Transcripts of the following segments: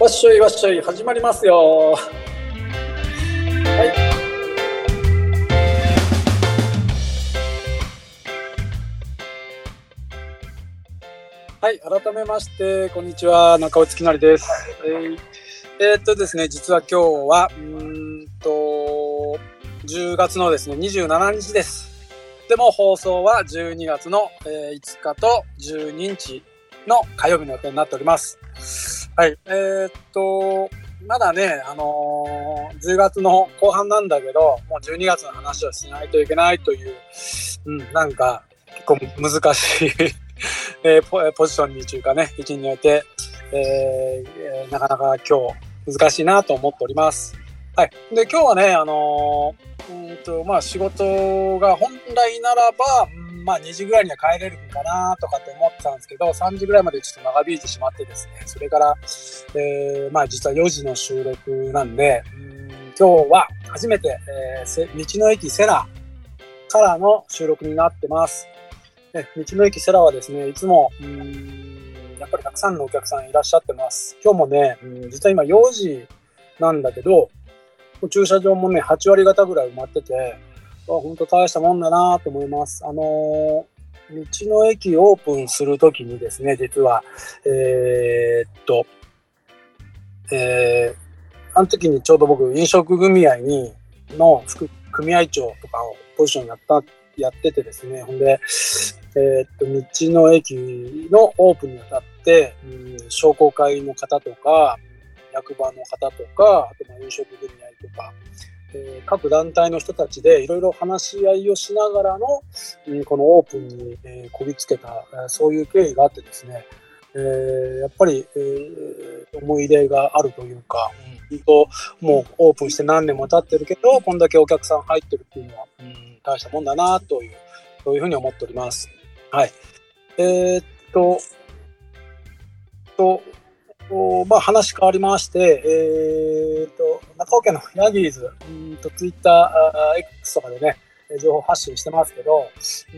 っしょいわっしょい、始まりますよ。はい、改めましてこんにちは、中尾月成です。ですね、実は今日は10月のですね27日です。でも放送は12月の5日と12日の火曜日の予定になっております。はい、まだね、10月の後半なんだけど、もう12月の話をしないといけないという、なんか結構難しいポジションにというかね、位置において、なかなか今日難しいなと思っております。はい、で今日はね、仕事が本来ならば、2時ぐらいには帰れるかなとかって思ってたんですけど、3時ぐらいまでちょっと長引いてしまってですね、それから、実は4時の収録なんで、今日は初めて、道の駅セラからの収録になってます。道の駅セラはですね、いつもやっぱりたくさんのお客さんいらっしゃってます。今日もね、実は今4時なんだけど、駐車場もね8割方ぐらい埋まってて、本当大したもんだなと思います。道の駅オープンするときにですね、実はあの時にちょうど僕飲食組合の組合長とかをポジションやっててですね、ほんで道の駅のオープンにあたって、商工会の方とか役場の方とか、あと飲食組合とか、各団体の人たちでいろいろ話し合いをしながらの、このオープンに、こぎつけた、そういう経緯があってですね、やっぱり、思い入れがあるというか、もうオープンして何年も経ってるけど、こんだけお客さん入ってるっていうのは、大したもんだなという、そういうふうに思っております。はい。話変わりまして、中尾家のヤギーズ、ツイッター X とかでね、情報発信してますけど、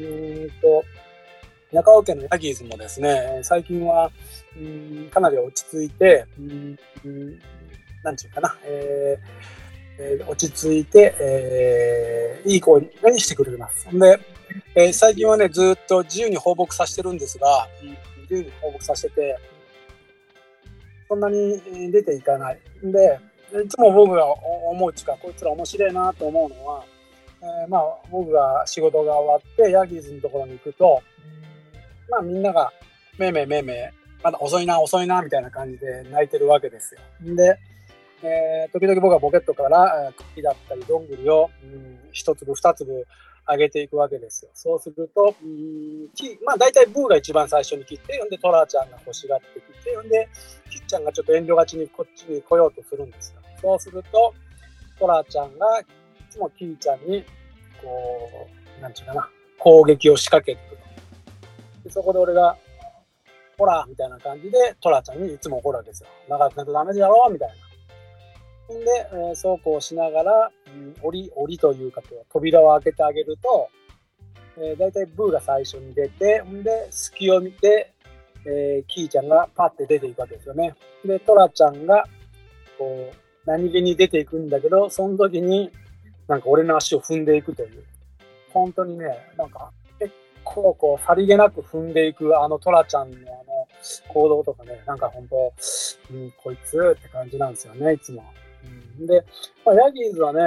中尾家のヤギーズもですね、最近はかなり落ち着いて、なんていうかな、落ち着いて、いい子にしてくれます。で、最近はね、ずっと自由に放牧させてるんですが、自由に放牧させてて、そんなに出ていかない。で、いつも僕が思うこいつら面白いなと思うのは、僕が仕事が終わってヤギーズのところに行くと、みんながめいめいまだ遅いなみたいな感じで泣いてるわけですよ。で、時々僕はポケットから茎だったりどんぐりを一粒二粒あげていくわけですよ。そうすると、大体ブーが一番最初に切って、でトラちゃんが欲しがってきて、でキッちゃんがちょっと遠慮がちにこっちに来ようとするんですよ。そうするとトラちゃんがいつもキーちゃんにこうなんていうかな、攻撃を仕掛けてくる。でそこで俺がほらみたいな感じでトラちゃんにいつも怒るわけですよ。長くないとダメだろみたいな。で、そうこうしながら、檻というか扉を開けてあげると、だいたいブーが最初に出て、で隙を見て、キーちゃんがパッて出ていくわけですよね。でトラちゃんがこう何気に出ていくんだけど、その時になんか俺の足を踏んでいくという、本当にね、なんか結構こうさりげなく踏んでいくトラちゃんの行動とかね、なんか本当、こいつって感じなんですよね、いつも。で、ヤギーズはね、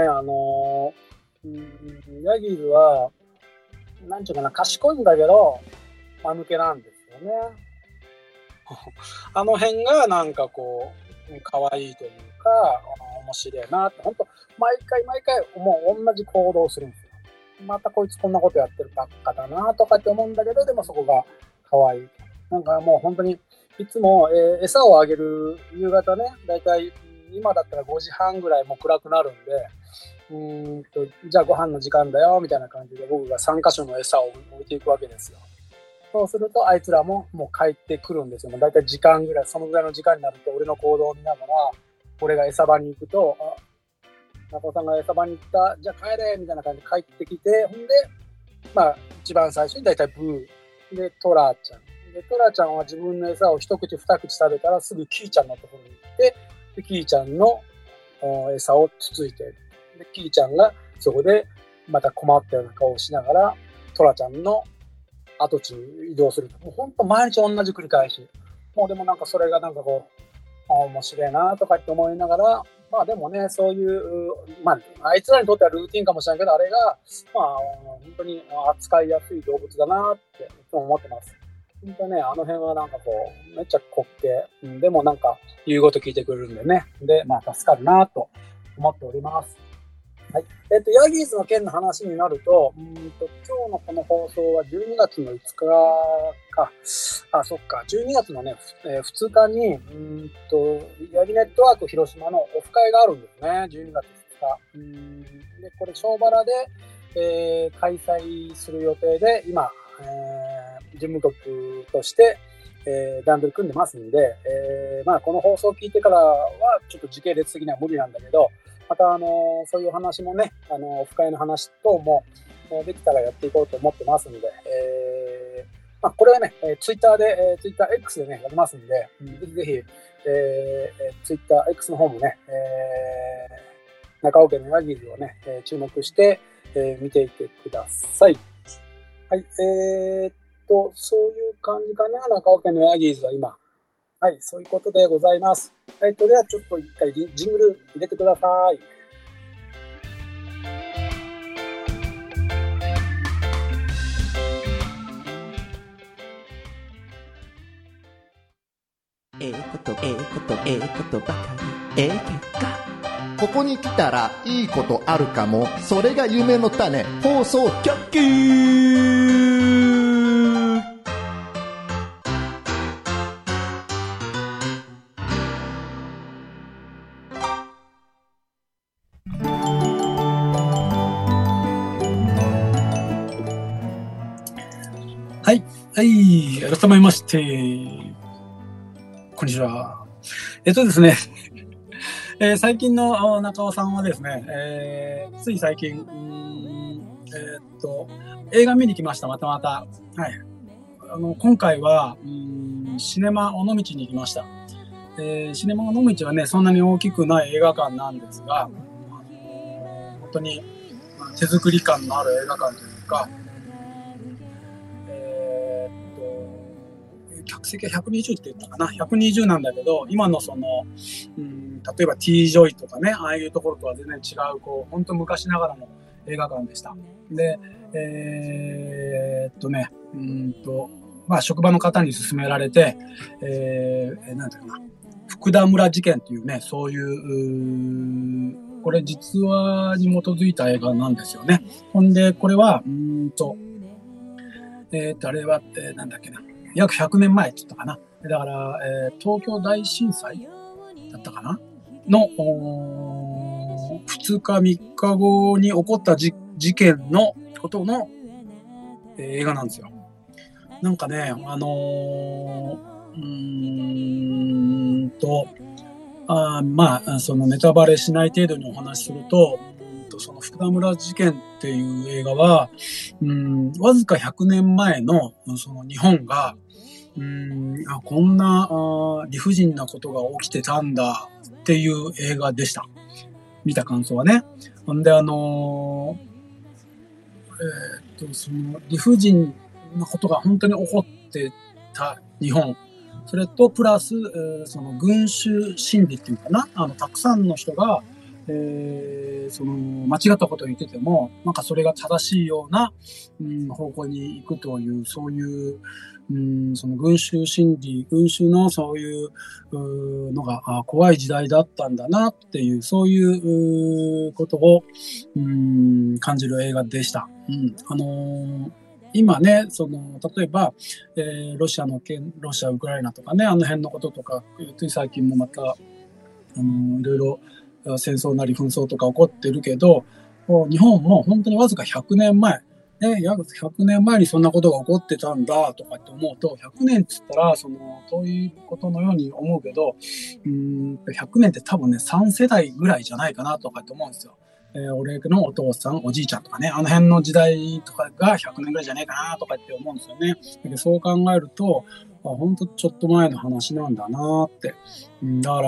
ヤギーズはなんていうかな、賢いんだけど間抜けなんですよね。あの辺がなんかこう可愛いというか面白いなって、本当毎回もう同じ行動をするんですよ。またこいつこんなことやってるばっかだなとかって思うんだけど、でもそこが可愛い。なんかもう本当にいつも、餌をあげる夕方ね、だいたい今だったら5時半ぐらいもう暗くなるんで、じゃあご飯の時間だよみたいな感じで僕が3箇所の餌を置いていくわけですよ。そうするとあいつらももう帰ってくるんですよ。だいたい時間ぐらい、そのぐらいの時間になると俺の行動を見ながら、俺が餌場に行くと、中尾さんが餌場に行った、じゃあ帰れみたいな感じで帰ってきて、ほんで一番最初にだいたいブーでトラちゃんで、トラちゃんは自分の餌を一口二口食べたらすぐキーちゃんのところに行ってでキーちゃんの餌をつついて、でキーちゃんがそこでまた困ったような顔をしながらトラちゃんの跡地に移動すると。もう本当毎日同じ繰り返し。もうでもなんかそれがなんかこう面白いなとかって思いながら、まあでもね、そういう、まああいつらにとってはルーティンかもしれないけど、あれがまあ本当に扱いやすい動物だなっていつも思ってます。本当ね、あの辺はなんかこうめっちゃ滑稽、でもなんか言うこと聞いてくれるんでね、でまあ助かるなと思っております。はい。ヤギーズの件の話になると、今日のこの放送は12月の5日か。そっか。12月のね、2日に、ヤギネットワーク広島のオフ会があるんですね。12月2日。で、これ、小原で、開催する予定で、今、事務局として、段取り組んでますんで、まあ、この放送を聞いてからは、ちょっと時系列的には無理なんだけど、またそういう話もね、オフ会の話等もできたらやっていこうと思ってますので、まあ、これはね、ツイッター X でね、やりますんで、ぜひぜひ、ツイッター X の方もね、中尾家のヤギーズをね、注目して、見ていてください。はい、そういう感じかな、中尾家のヤギーズは今。はい、そういうことでございます。ではちょっと一回ジングル入れてください。 ことばかり結果。ここに来たらいいことあるかも。それが夢の種。放送局。 はい、改めまして、こんにちは。ですね、最近の中尾さんはですね、つい最近、映画見に来ました、またまた。はい。今回は、シネマ尾道に行きました。シネマ尾道はね、そんなに大きくない映画館なんですが、本当に手作り感のある映画館というか、客席は120って言ったかな、120なんだけど、今のその、例えば T ジョイとかね、ああいうところとは全然違う、こう、本当昔ながらの映画館でした。で、まあ、職場の方に勧められて、なんていうかな、福田村事件っていうね、そういう、これ実話に基づいた映画なんですよね。ほんで、これは、あれは、なんだっけな、約100年前って言ったかな。だから、東京大震災だったかなの、2日3日後に起こった事件のことの、映画なんですよ。なんかね、まあ、そのネタバレしない程度にお話しすると、その福田村事件っていう映画は、わずか100年前のその日本が、こんな理不尽なことが起きてたんだっていう映画でした。見た感想はね。んでその理不尽なことが本当に起こってた日本。それとプラス、その群衆心理っていうかな、たくさんの人が、その間違ったことを言ってても、なんかそれが正しいような、方向に行くという、そういう、その群衆心理、群衆のそういうのが怖い時代だったんだなっていう、そういうことを感じる映画でした。今ね、その例えば、ロシア、ウクライナとかね、あの辺のこととか、つい最近もまたいろいろ戦争なり紛争とか起こってるけど、日本も本当にわずか100年前、約100年前にそんなことが起こってたんだとかって思うと、100年っつったら、そういうことのように思うけど、100年って多分ね、3世代ぐらいじゃないかなとかって思うんですよ。俺のお父さん、おじいちゃんとかね、あの辺の時代とかが100年ぐらいじゃないかなとかって思うんですよね。でそう考えると、 本当ちょっと前の話なんだなって。だから、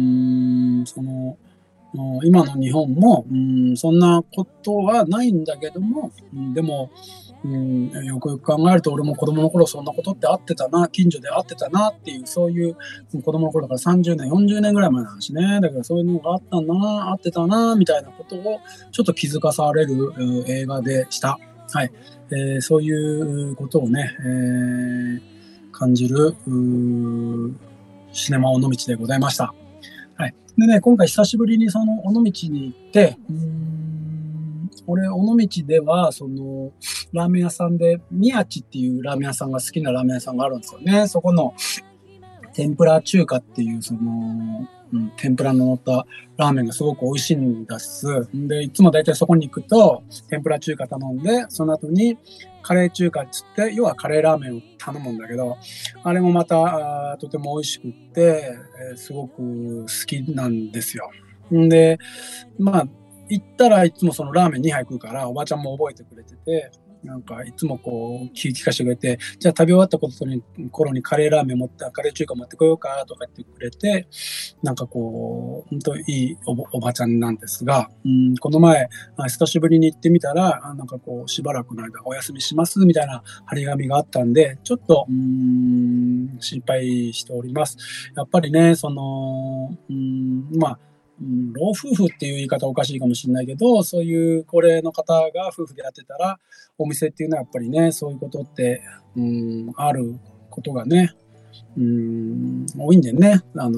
今の日本も、そんなことはないんだけども、でも、よくよく考えると、俺も子供の頃そんなことってあってたな、近所であってたなっていう、そういう子供の頃だから30年、40年ぐらい前の話ね。だからそういうのがあったな、あってたな、みたいなことをちょっと気づかされる映画でした。はい。そういうことをね、感じるシネマ尾道でございました。はい。でね、今回久しぶりにその尾道に行って、俺、尾道では、ラーメン屋さんで、宮地っていうラーメン屋さんが好きなラーメン屋さんがあるんですよね。そこの、天ぷら中華っていう、天ぷらの乗ったラーメンがすごく美味しいんです。で、いつもだいたいそこに行くと、天ぷら中華頼んで、その後にカレー中華っつって、要はカレーラーメンを頼むんだけど、あれもまたとても美味しくって、すごく好きなんですよ。で、まあ、行ったらいつもそのラーメン2杯食うから、おばちゃんも覚えてくれてて、なんかいつもこう気利かしてくれて、じゃあ食べ終わった頃にカレーラーメンカレー中華持ってこようかとか言ってくれて、なんかこう本当いいおばちゃんなんですが、この前久しぶりに行ってみたら、なんかこうしばらくの間お休みしますみたいな張り紙があったんで、ちょっと心配しております。やっぱりね、まあ老夫婦っていう言い方おかしいかもしれないけど、そういう高齢の方が夫婦でやってたら、お店っていうのはやっぱりね、そういうことってあることがね、多いんでね、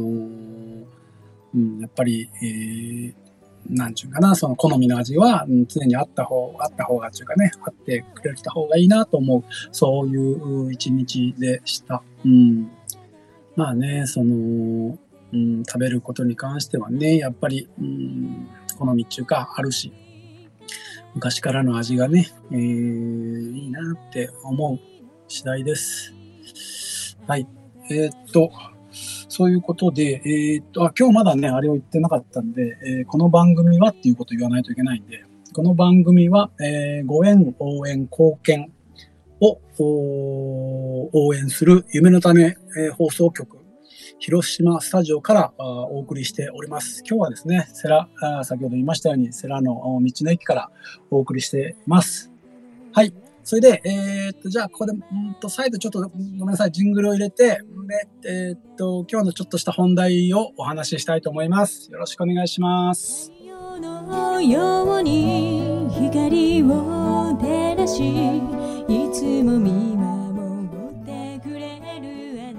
やっぱり、なんちゅうかな、その好みの味は常にあった方がっていうかね、あってくれた方がいいなと思う、そういう一日でした。まあね、食べることに関してはね、やっぱり、好みっていうかあるし、昔からの味がね、いいなって思う次第です。はい。そういうことで、今日まだね、あれを言ってなかったんで、この番組はっていうことを言わないといけないんで、この番組は、ご縁、応援、貢献を応援する夢の種、放送局、広島スタジオからお送りしております。今日はですね、先ほど言いましたように、世羅の道の駅からお送りしています。はい。それで、じゃあ、ここで、再度ちょっとごめんなさい、ジングルを入れて、で、今日のちょっとした本題をお話ししたいと思います。よろしくお願いします。太陽のように光を照らし、いつも見守ってくれるあな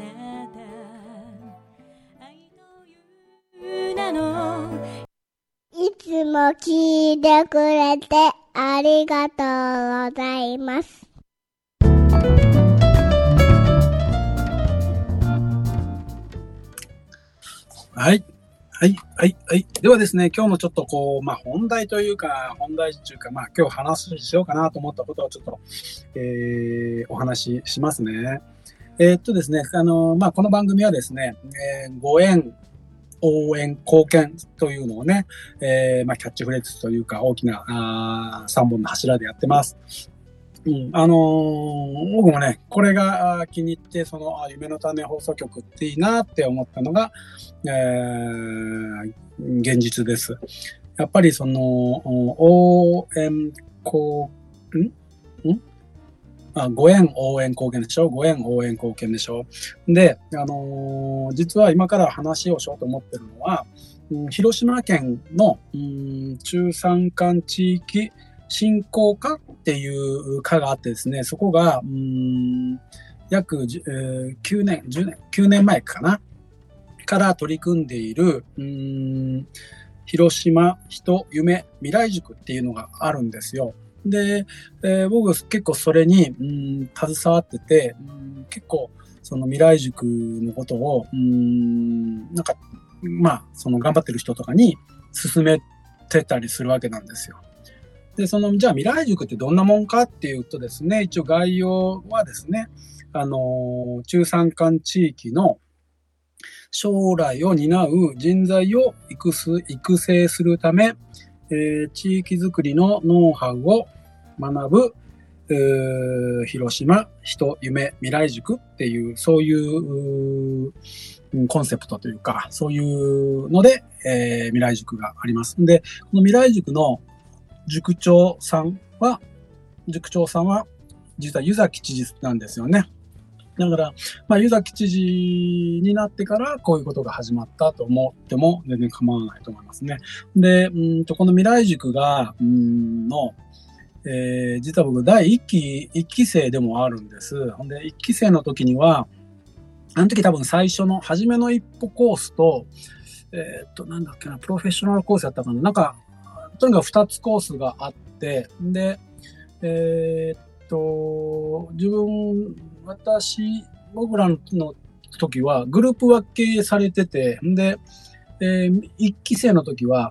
た、愛という名の、いつも聞いてくれてありがとうございます。はい。ではですね、今日のちょっと本題というか、今日話しようかなと思ったことをちょっと、お話ししますね。ですね、この番組はですね、ご縁、応援、貢献というのをね、キャッチフレーズというか大きな3本の柱でやってます。僕もね、これが気に入って、夢の種放送局っていいなって思ったのが、現実です。やっぱり応援、ご縁、応援、貢献でしょ。ご縁、応援、貢献でしょ。で、実は今から話をしようと思ってるのは、広島県の中山間地域振興課っていう課があってですね、そこが約9年前かなから取り組んでいる広島人夢未来塾っていうのがあるんですよ。で、僕結構それに携わってて、結構その未来塾のことを頑張ってる人とかに勧めてたりするわけなんですよ。で、じゃあ未来塾ってどんなもんかっていうとですね、一応概要はですね、中山間地域の将来を担う人材を育成するため、地域づくりのノウハウを学ぶ、 広島人夢未来塾っていう、そういうコンセプトというか、そういうので、未来塾があります。で、この未来塾の塾長さんは実は湯崎知事なんですよね。だから、湯崎知事になってからこういうことが始まったと思っても全然構わないと思いますね。で、この未来塾が、実は僕第1期生でもあるんです。ほんで、1期生の時には、あの時多分最初の初めの一歩コースと、なんだっけな、プロフェッショナルコースやったかな。なんか、とにかく2つコースがあって、で、僕らの時はグループ分けされてて、で、1期生の時は、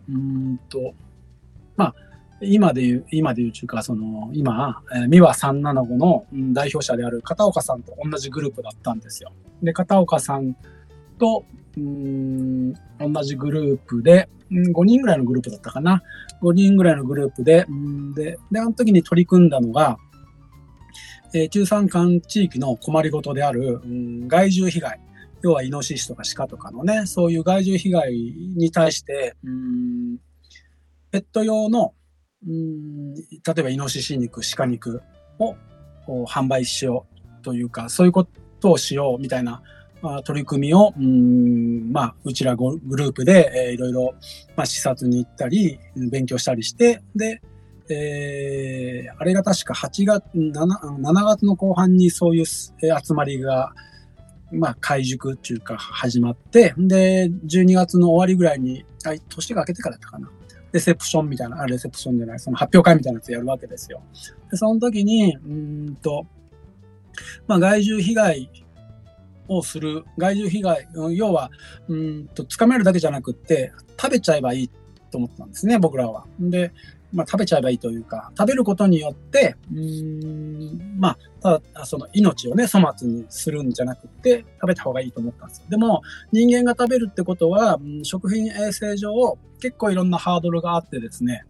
今で言うというか、三輪375の代表者である片岡さんと同じグループだったんですよ。で、片岡さんと、同じグループで、5人ぐらいのグループだったかな。5人ぐらいのグループで、で、あの時に取り組んだのが、中山間地域の困りごとである、害獣被害。要はイノシシとか鹿とかのね、そういう害獣被害に対して、ペット用の、例えばイノシシ肉、鹿肉を販売しようというか、そういうことをしようみたいな、取り組みを、うちらグループで、いろいろ、視察に行ったり、勉強したりして、で、あれが確か7月の後半にそういう集まりが、開塾っていうか始まって、で、12月の終わりぐらいに、年が明けてからだったかな。レセプションじゃない、その発表会みたいなやつやるわけですよ。で、その時に、害獣被害をする、害獣被害、要は、捕まえるだけじゃなくって、食べちゃえばいいと思ったんですね、僕らは。で、食べちゃえばいいというか、食べることによって、ただ、その命をね、粗末にするんじゃなくて、食べた方がいいと思ったんですよ。でも、人間が食べるってことは、食品衛生上、結構いろんなハードルがあってですね、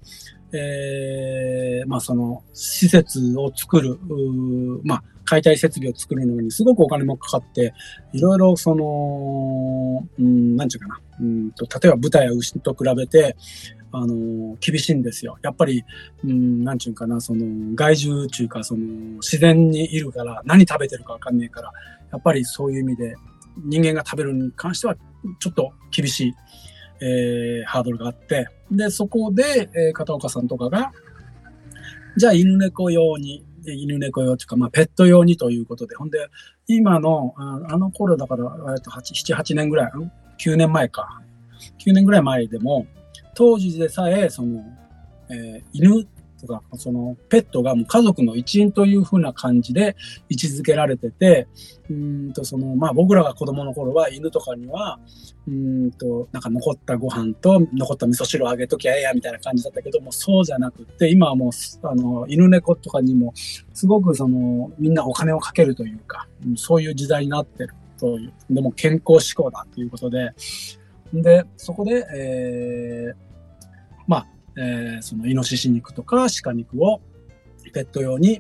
その、施設を作る、解体設備を作るのにすごくお金もかかって、いろいろその、なんていうかな、例えば豚や牛と比べて、厳しいんですよ。やっぱり、なんていうかな、その、害獣っていうか、その、自然にいるから、何食べてるかわかんないから、やっぱりそういう意味で、人間が食べるに関しては、ちょっと厳しい、ハードルがあって、で、そこで、片岡さんとかが、じゃあ犬猫用っていうか、ペット用にということで、ほんで、今の、あの頃だから、7、8年ぐらい、9年前か。9年ぐらい前でも、当時でさえ、その、犬とか、その、ペットがもう家族の一員という風な感じで位置づけられてて、僕らが子供の頃は犬とかには、なんか残ったご飯と残った味噌汁をあげときゃええやみたいな感じだったけども、そうじゃなくて、今はもう、犬猫とかにも、すごくその、みんなお金をかけるというか、そういう時代になってるという、でも健康志向だということで、で、そこで、そのイノシシ肉とか鹿肉をペット用に、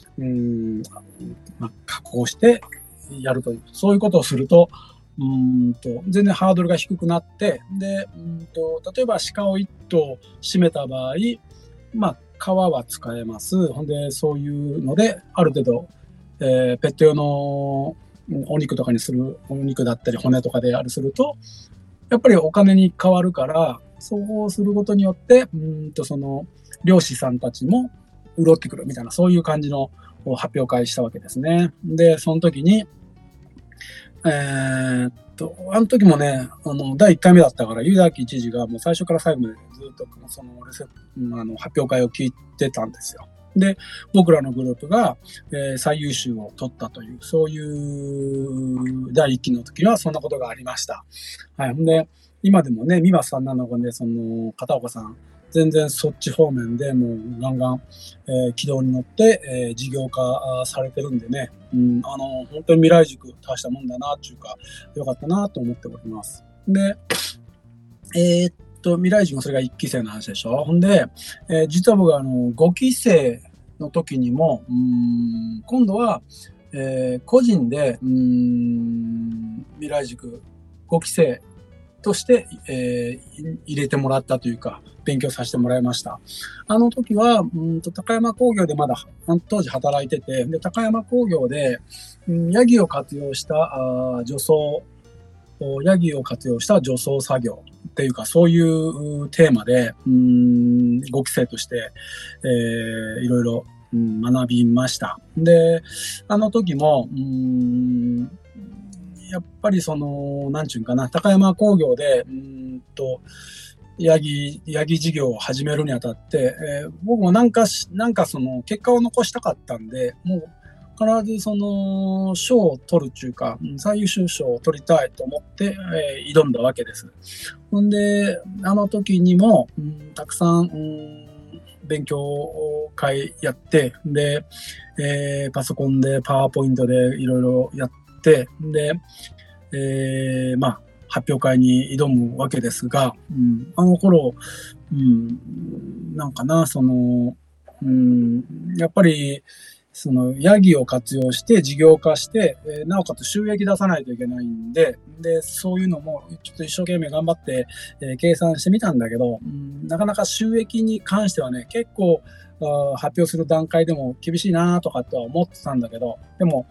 加工してやるという、そういうことをすると、全然ハードルが低くなって、で、例えば鹿を1頭締めた場合、皮は使えます。ほんで、そういうので、ある程度、ペット用のお肉とかにする、お肉だったり骨とかであるすると、やっぱりお金に変わるから、そうすることによって、その、漁師さんたちも潤ってくるみたいな、そういう感じの発表会したわけですね。で、その時に、あの時もね、第1回目だったから、湯崎知事がもう最初から最後までずっとその発表会を聞いてたんですよ。で、僕らのグループが、最優秀を取ったという、そういう第1期の時はそんなことがありました。はい。で、今でもね、三輪さんなので、その、片岡さん、全然そっち方面でもうガンガン、軌道に乗って、事業化されてるんでね、本当に未来塾大したもんだなっていうか、よかったなと思っております。で、未来塾もそれが1期生の話でしょ。ほんで、実は僕は5期生の時にも、今度は、個人で、未来塾5期生として、入れてもらったというか、勉強させてもらいました。あの時は、高山工業でまだ当時働いてて、で、高山工業で、ヤギを活用した除草、ヤギを活用した除草作業っていうか、そういうテーマで、5期生として、いろいろ学びました。で、あの時も、やっぱりなんちゅうかな、高山工業で、ヤギ事業を始めるにあたって、僕もなんか結果を残したかったんで、もう必ず賞を取るっていうか、最優秀賞を取りたいと思って、挑んだわけです。ほんで、あの時にも、たくさん、勉強会やって、で、パソコンでパワーポイントでいろいろやって、で、発表会に挑むわけですが、あの頃、なんかな、やっぱり、ヤギを活用して事業化して、なおかつ収益出さないといけないんで、そういうのもちょっと一生懸命頑張って、計算してみたんだけど、なかなか収益に関してはね、結構、発表する段階でも厳しいなとかとは思ってたんだけど、でも、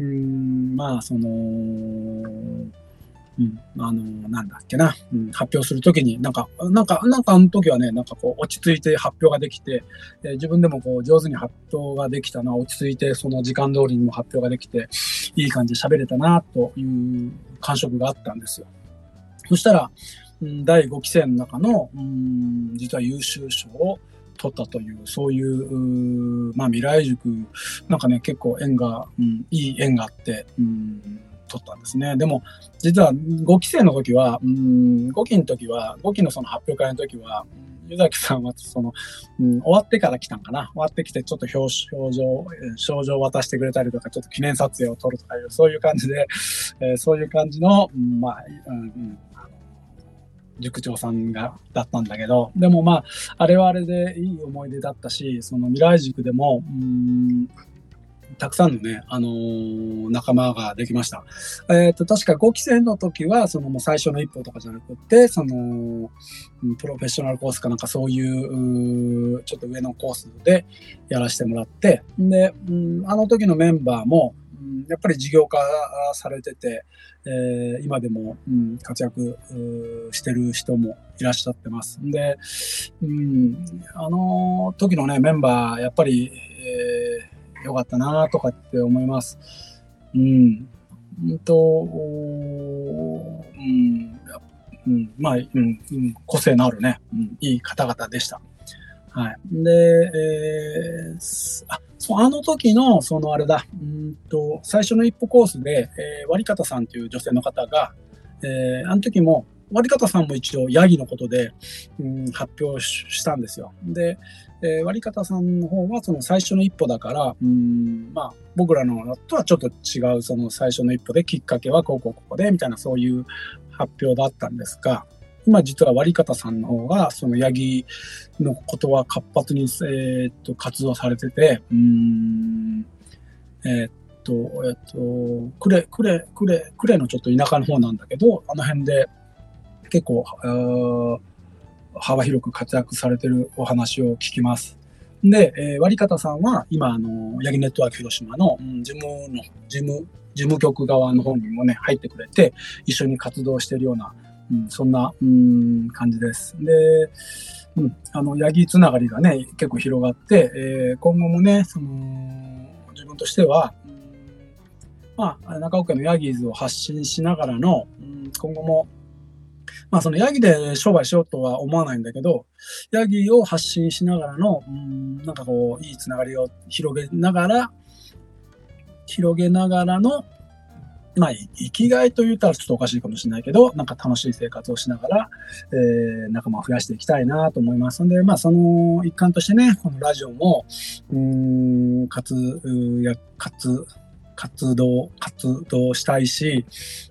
なんだっけな、発表するときに、なんかあの時はね、落ち着いて発表ができて、自分でも上手に発表ができたな、落ち着いてその時間通りにも発表ができて、いい感じで喋れたな、という感触があったんですよ。そしたら、第5期生の中の、実は優秀賞を取ったという、そういう、未来塾、なんかね、結構いい縁があって、取ったんですね。でも、実は5期生の時は、5期のその発表会の時は、湯崎さんは終わってから来たんかな。終わってきて、ちょっと賞状を渡してくれたりとか、ちょっと記念撮影を撮るとかいう、そういう感じで、そういう感じの、塾長さんだったんだけど、でもあれはあれでいい思い出だったし、未来塾でも、たくさんのね、仲間ができました。確か5期生の時は、もう最初の一歩とかじゃなくて、プロフェッショナルコースかなんかそういう、ちょっと上のコースでやらせてもらって、で、あの時のメンバーも、やっぱり事業化されてて、今でも、活躍してる人もいらっしゃってます。で、あの時のね、メンバー、やっぱり、よかったなとかって思います。個性のあるね、いい方々でした。はい。で、あの時の、あれだ、最初の一歩コースで、割方さんという女性の方が、あの時も、割方さんも一応ヤギのことで、発表したんですよ。で、割方さんの方はその最初の一歩だから、僕らのとはちょっと違うその最初の一歩できっかけはここでみたいなそういう発表だったんですが、今実は割方さんの方がそのヤギのことは活発に、活動されてて、呉のちょっと田舎の方なんだけど、あの辺で結構幅広く活躍されてるお話を聞きます。で、割方さんは今ヤギネットワーク広島の、事務局側の方にもね入ってくれて一緒に活動しているような、そんな、感じです。で、ヤギつながりがね結構広がって、今後もね自分としては、中岡のヤギーズを発信しながらの、今後もそのヤギで商売しようとは思わないんだけど、ヤギを発信しながらの、いいつながりを広げながらの、生きがいと言ったらちょっとおかしいかもしれないけど、楽しい生活をしながら、仲間を増やしていきたいなと思いますので、その一環としてね、このラジオも、活動したいし、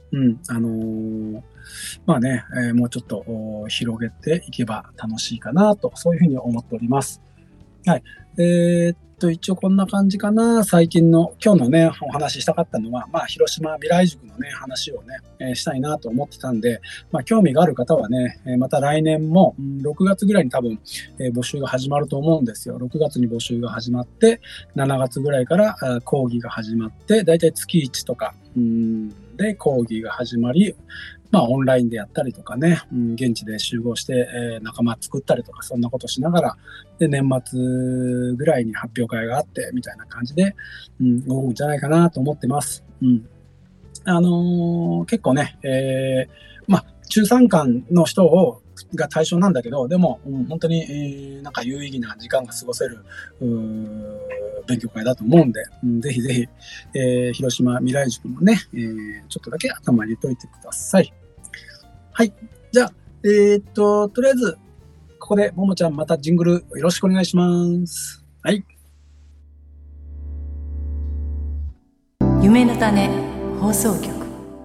もうちょっと広げていけば楽しいかなと、そういうふうに思っております。はい。 一応こんな感じかな。最近の、今日のね、お話ししたかったのは、広島未来塾のね、話をね、したいなと思ってたんで、興味がある方はね、また来年も、6月ぐらいに多分、募集が始まると思うんですよ。6月に募集が始まって、7月ぐらいから講義が始まって、だいたい月1とか、で講義が始まり、オンラインでやったりとかね、現地で集合して、仲間作ったりとか、そんなことしながら、で、年末ぐらいに発表会があって、みたいな感じで、動くんじゃないかなと思ってます。結構ね、中山間の人が対象なんだけど、でも、本当に、なんか有意義な時間が過ごせる、勉強会だと思うんで、ぜひぜひ、広島未来塾もね、ちょっとだけ頭に入れといてください。はい。じゃあ、とりあえず、ここでももちゃんまたジングルよろしくお願いします。はい。 夢の種放送局。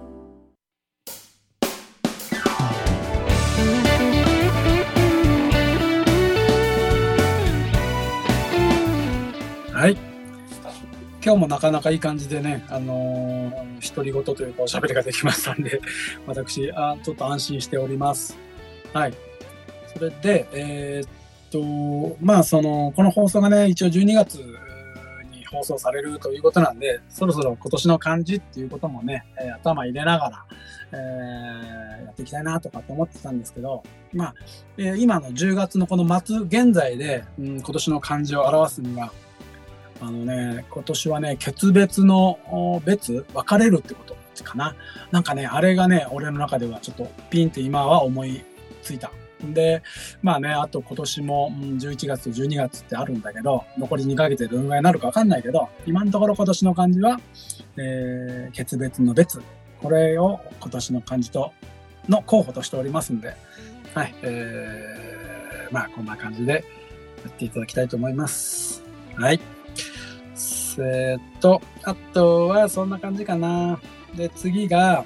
はい。今日もなかなかいい感じでね、独り言というかおしゃべりができましたんで、私、ちょっと安心しております。はい。それで、この放送がね、一応12月に放送されるということなんで、そろそろ今年の漢字っていうこともね、頭入れながら、やっていきたいなとかって思ってたんですけど、今の10月のこの末現在で、今年の漢字を表すには、今年はね、決別の別、別れるってことかな。なんかね、あれがね、俺の中ではちょっとピンって今は思いついた。で、あと今年も11月と12月ってあるんだけど、残り2ヶ月でどのぐらいになるかわかんないけど、今のところ今年の漢字は、決別の別。これを今年の漢字の候補としておりますんで、はい、こんな感じでやっていただきたいと思います。はい。あとはそんな感じかな。で、次が、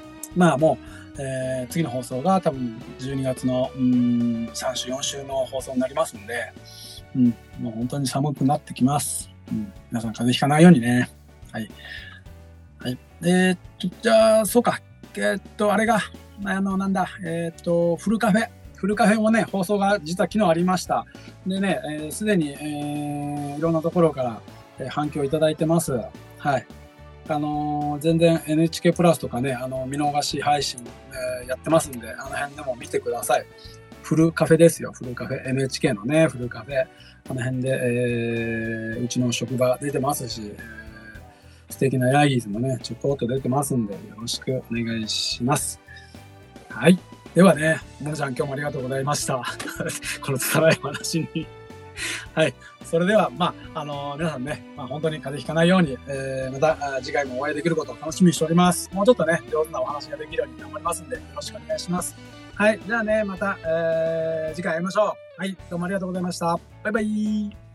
次の放送が多分12月の3週、4週の放送になりますんで、もう本当に寒くなってきます。皆さん風邪ひかないようにね。はい。はい。じゃあ、そうか。あれが、フルカフェもね、放送が実は昨日ありました。でね、すでに、いろんなところから反響いただいてます。はい。全然 NHK プラスとかね、見逃し配信、やってますんで、あの辺でも見てください。フルカフェですよ、フルカフェ。NHK のね、フルカフェ。あの辺で、うちの職場出てますし、素敵なヤギーズもね、ちょこっと出てますんで、よろしくお願いします。はい。ではね、ももちゃん今日もありがとうございました。このつたない話に。はい。それでは、皆さんね、本当に風邪ひかないように、また次回もお会いできることを楽しみにしております。もうちょっとね、上手なお話ができるように頑張りますんで、よろしくお願いします。はい。じゃあね、また、次回会いましょう。はい。どうもありがとうございました。バイバイ。